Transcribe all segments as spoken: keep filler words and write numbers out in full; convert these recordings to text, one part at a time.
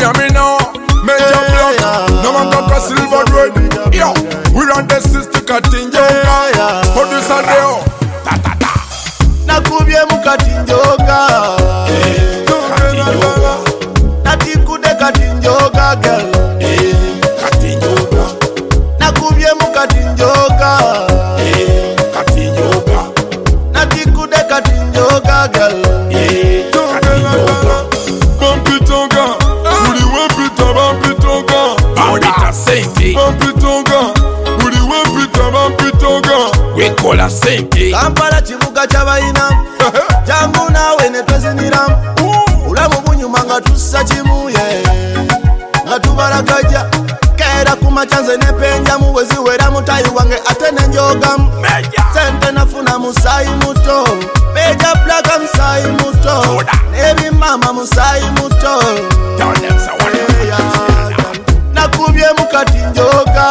hear me now. Major block, no man got a silver road. Yo, we run the system Katinjoga. Producer Deo, ta ta ta. Nakubye mukatinjoga. Katinjoga. Natikude katinjoga girl. Katinjoga. Nakubye mukatinjoga. Katinjoga. Natikude katinjoga girl. Katinjoga. Bampitonga. Uri wampita bampitonga. Audita sente, Bampitonga. Uri wampita bampitonga. we call a sente. Kampala kibuga ky'abayina. Jangu nawe ne twezinira. Ulamu bunyuma nga tussa kimu ye. Nga tubalagajja. Kera kumakyanze ne penja mu bwe ziwera mutayi wange ate ne njogamu. Sente nafuna musayi muto. Meja plaga musayi muto. Nebimama musayi muto. Tell them so what you want. Nakubye mukatinjoga.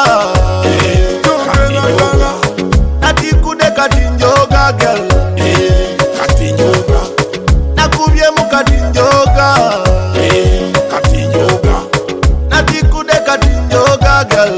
Natikude katinjoga girl. Katinjoga. Nakubye mukatinjoga. Katinjoga. Natikude katinjoga girl.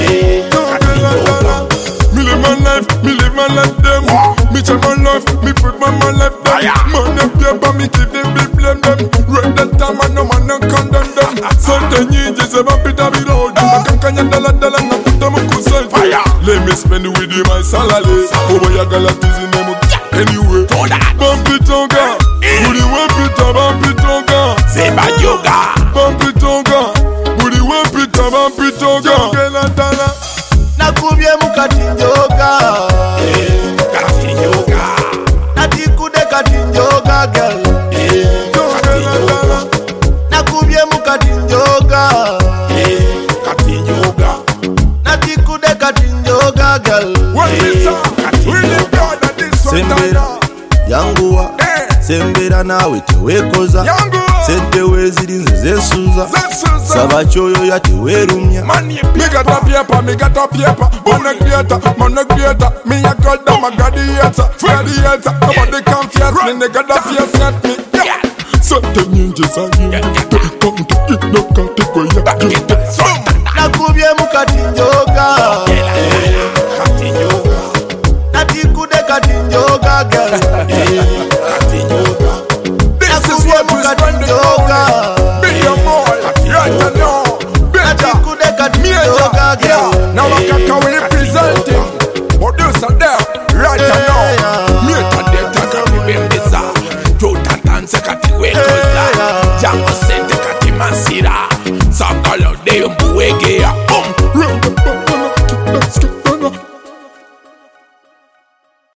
Me live my life, me live my life them. Me change my life, me put my my life them. Man them paper, me give them, me blame them. Run that time and no man no condemn them. Something you just a bit of it all. I can't can't dollar dollar na put them on kusai. Let me spend it with you my salary. Oh boy, I got a busy name anyway. Bump it on ga, booty wump it up, bump it on ga. Zeba yoga, Bump it on ga, booty wump it up, bump it on ga. Nakubye mukatinjoga. katinjoga, Natikude katinjoga girl. Nakubye mukatinjoga. katinjoga, Natikude katinjoga girl. What is up? We live God and this one Sembera down. yanguwa. Eh, Sembera nawe tewekoza. Yango. Sente weziri nze zesuza. Zesuza. Saba kyoyo ya tewerumya. money Me got a paper, me got a paper. Man a creator, man a creator. Me a god, I'm a gladiator. Gladiator, nobody can face me. They got a face at me. yeah. Something ninjas are you. Come to get no count to go Back ya. it up, so Nakubye mukatinjoga. katinjoga, Natikude katinjoga girl. katinjoga, This is what we spend the Katinjoga. Be your boy, right now. Better. Natikude katinjoga girl. Yeah, now I can we representing. Producer there, right now. me a data kami bembeza, jota tanse kati wekoza, jango sente kati masira, sakalo de mbuwegea.